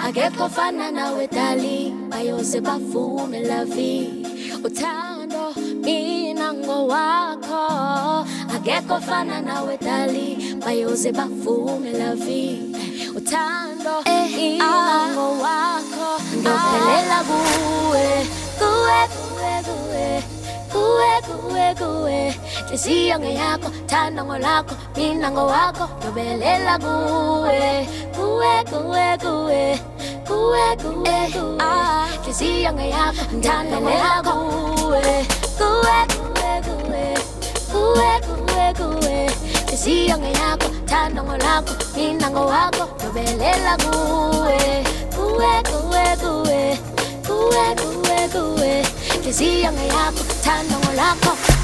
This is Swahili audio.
akekho fana nawe dali, bayoze bavume la vie. Uthando mina ngowakho, akekho fana nawe dali, bayoze bavume la vie. Uthando mina ngowakho, ngiyophelela kuwe, kuwe, kuwe, kuwe, kuwe, kuwe, kuwe. Nhliziyo ngeyakho, thando ngolakho, mina ngowakho, ngiyophelela kuwe, kuwe, kuwe, kuwe, kuwe, kuwe, kuwe. Nhliziyo ngeyakho, thando ngolakho, kuwe, kuwe, kuwe, kuwe, kuwe, kuwe, kuwe. Nhliziyo ngeyakho, thando ngolakho, mina ngowakho, ngiyophelela kuwe, kuwe, kuwe, kuwe, kuwe, kuwe, kuwe. Nhliziyo ngeyakho, thando ngolakho.